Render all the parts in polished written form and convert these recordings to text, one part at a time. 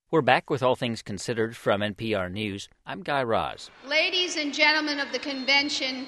We're back with All Things Considered from NPR News. I'm Guy Raz. Ladies and gentlemen of the convention,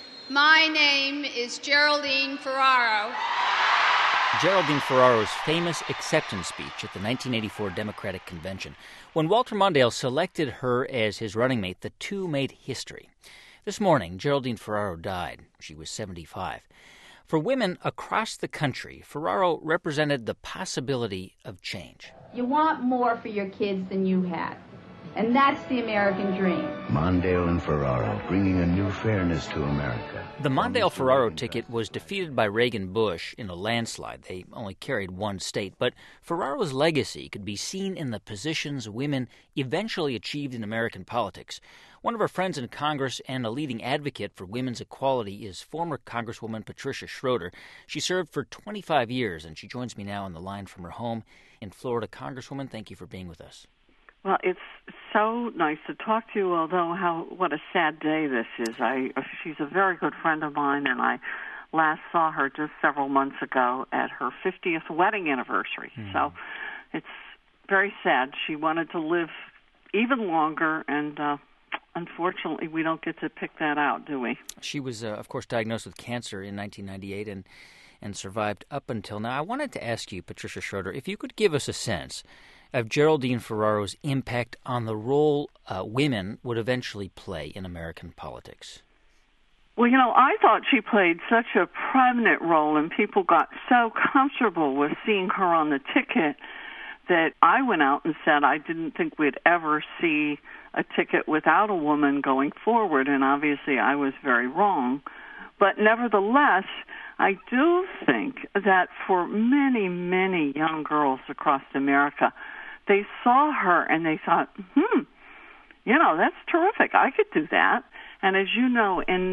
my name is Geraldine Ferraro. Geraldine Ferraro's famous acceptance speech at the 1984 Democratic Convention. When Walter Mondale selected her as his running mate, the two made history. This morning, Geraldine Ferraro died. She was 75. For women across the country, Ferraro represented the possibility of change. You want more for your kids than you had. And that's the American dream. Mondale and Ferraro, bringing a new fairness to America. The Mondale-Ferraro ticket was defeated by Reagan-Bush in a landslide. They only carried one state. But Ferraro's legacy could be seen in the positions women eventually achieved in American politics. One of her friends in Congress and a leading advocate for women's equality is former Congresswoman Patricia Schroeder. She served for 25 years, and she joins me now on the line from her home in Florida. Congresswoman, thank you for being with us. Well, it's so nice to talk to you, although what a sad day this is. She's a very good friend of mine, and I last saw her just several months ago at her 50th wedding anniversary. So it's very sad. She wanted to live even longer, and unfortunately we don't get to pick that out, do we? She was, of course, diagnosed with cancer in 1998 and survived up until now. I wanted to ask you, Patricia Schroeder, if you could give us a sense of Geraldine Ferraro's impact on the role women would eventually play in American politics. Well, I thought she played such a prominent role, and people got so comfortable with seeing her on the ticket that I went out and said I didn't think we'd ever see a ticket without a woman going forward, and obviously I was very wrong. But nevertheless, I do think that for many, many young girls across America, they saw her and they thought, that's terrific. I could do that. And as you know, in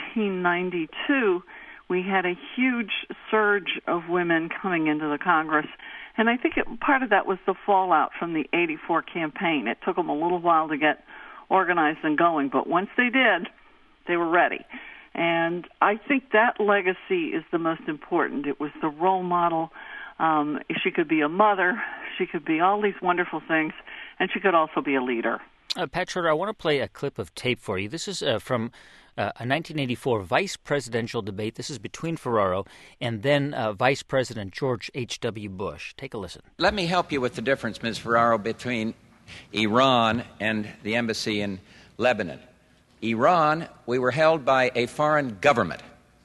1992, we had a huge surge of women coming into the Congress. And I think part of that was the fallout from the 84 campaign. It took them a little while to get organized and going, but once they did, they were ready. And I think that legacy is the most important. It was the role model. She could be a mother. She could be all these wonderful things. And she could also be a leader. Pat Schroeder, I want to play a clip of tape for you. This is from a 1984 vice presidential debate. This is between Ferraro and then Vice President George H.W. Bush. Take a listen. Let me help you with the difference, Ms. Ferraro, between Iran and the embassy in Lebanon. Iran, we were held by a foreign government.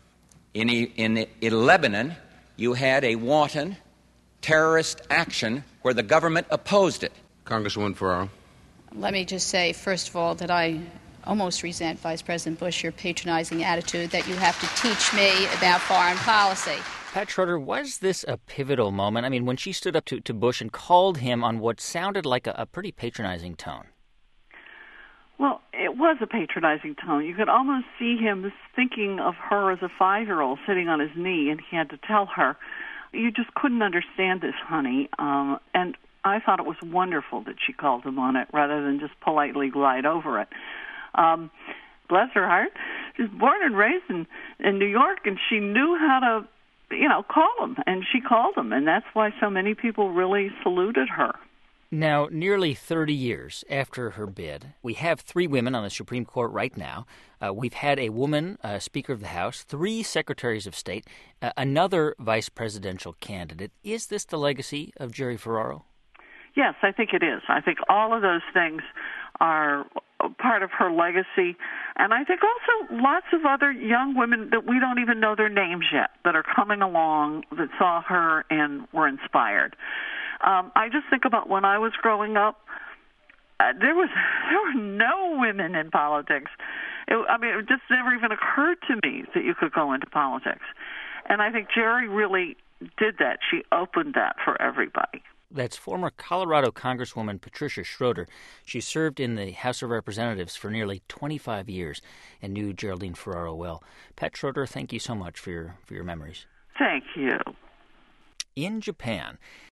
In Lebanon, you had a wanton terrorist action where the government opposed it. Congresswoman Ferraro. Let me just say, first of all, that I almost resent, Vice President Bush, your patronizing attitude that you have to teach me about foreign policy. Pat Schroeder, was this a pivotal moment? I mean, when she stood up to Bush and called him on what sounded like a pretty patronizing tone. Well, it was a patronizing tone. You could almost see him thinking of her as a 5-year-old sitting on his knee, and he had to tell her, you just couldn't understand this, honey. And I thought it was wonderful that she called him on it rather than just politely glide over it. Bless her heart. She was born and raised in New York, and she knew how to, call him. And she called him, and that's why so many people really saluted her. Now, nearly 30 years after her bid, we have 3 women on the Supreme Court right now. We've had a woman Speaker of the House, 3 Secretaries of State, another vice presidential candidate. Is this the legacy of Jerry Ferraro? Yes, I think it is. I think all of those things are part of her legacy. And I think also lots of other young women that we don't even know their names yet that are coming along that saw her and were inspired. I just think about when I was growing up, there were no women in politics. It just never even occurred to me that you could go into politics. And I think Jerry really did that. She opened that for everybody. That's former Colorado Congresswoman Patricia Schroeder. She served in the House of Representatives for nearly 25 years and knew Geraldine Ferraro well. Pat Schroeder, thank you so much for your memories. Thank you. In Japan,